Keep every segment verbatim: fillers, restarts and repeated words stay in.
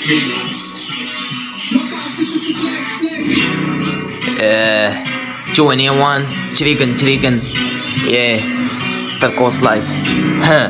Uh, twenty-one, chicken, chicken, yeah, Fat Coast Life, huh.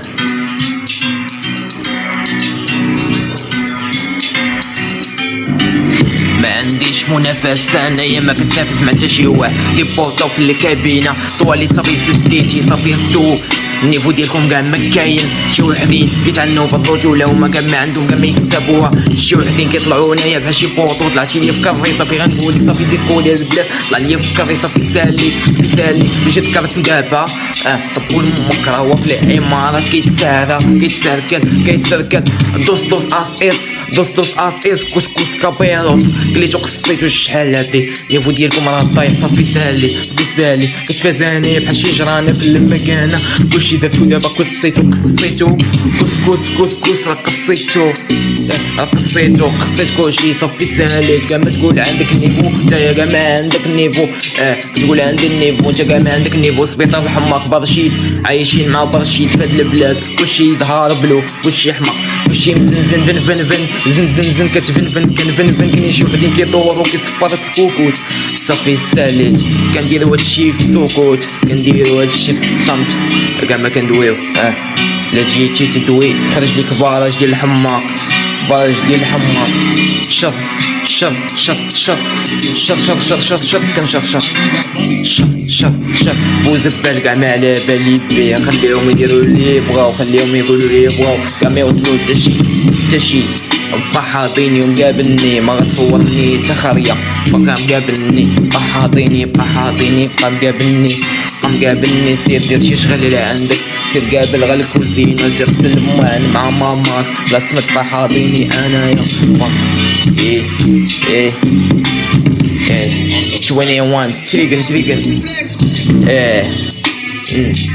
ما عنديش منافس انايا ما كنتنافس مع حتى شي واحد دي بوطو في الكابينه طوالي صافي سديتي صافي سدو النيفو ديالكم كاع ما كاين شي وحدين كيتعناو بالرجوله وما كاع ما عندهم كاع ما يكسبوها شي وحدين كيطلعوا هنايا بحال شي بوطو طلعتي ليا في كاري صافي غنقول صافي ديسكو ديال البلاد طلع ليا في كاري صافي ساليت صافي ساليت باش ذكرت دابا اه طبول امك راه هو في العمارات كيتسارى كيتسركل كيتسركل دوس دوس اس اس دوس دوس اس اس كسكس كابيروس كليتو قصيتو شحال هادي النيفو ديالكم راه طايح صافي سالي صافي سالي كتفازاني بحال شي جرانه في المكانه كلشي درتو دابا قصيتو قصيتو كسكس كسكس راه قصيتو راه قصيتو قصيت كلشي صافي ساليت كاع ما تقول عندك النيفو نتايا كاع ما عندك النيفو اه تقول عندي النيفو نتا كاع ما عندك النيفو سبيطار الحماق برشيد عايشين مع برشيد في هاد البلاد كلشي ظهر بلو كلشي حماق كلشي مزنزن فن فن فن زن زن زن كتفنفن كنفنفن كاين شي وحدين كيدورو كيصفروا الكوكوت صافي ساليت كنديرو هادشي في سكوت كنديرو هادشي في الصمت كاع ما كندويو اه لا جيتي تدوي تخرج ليك باراج ديال الحماق باراج ديال الحماق شر شر شر شر شر شر شر شر شر كنشر شر شر شر شر بوزبال كاع ما على بالي بيه خليهم يديرو اللي بغاو خليهم يقولو اللي بغاو كاع ما يوصلو حتى شي حتى شي بحاضيني ومقابلني ما غتصورني تا خريه بقى مقابلني بحاضيني بحاضيني بقى مقابلني بقى مقابلني سير دير شي شغل اللي عندك سير قابل غير الكوزينه سير غسل الموان مع ماماك لا سمت بحاضيني انايا ايه ايه ايه twenty-one تريقن تريقن ايه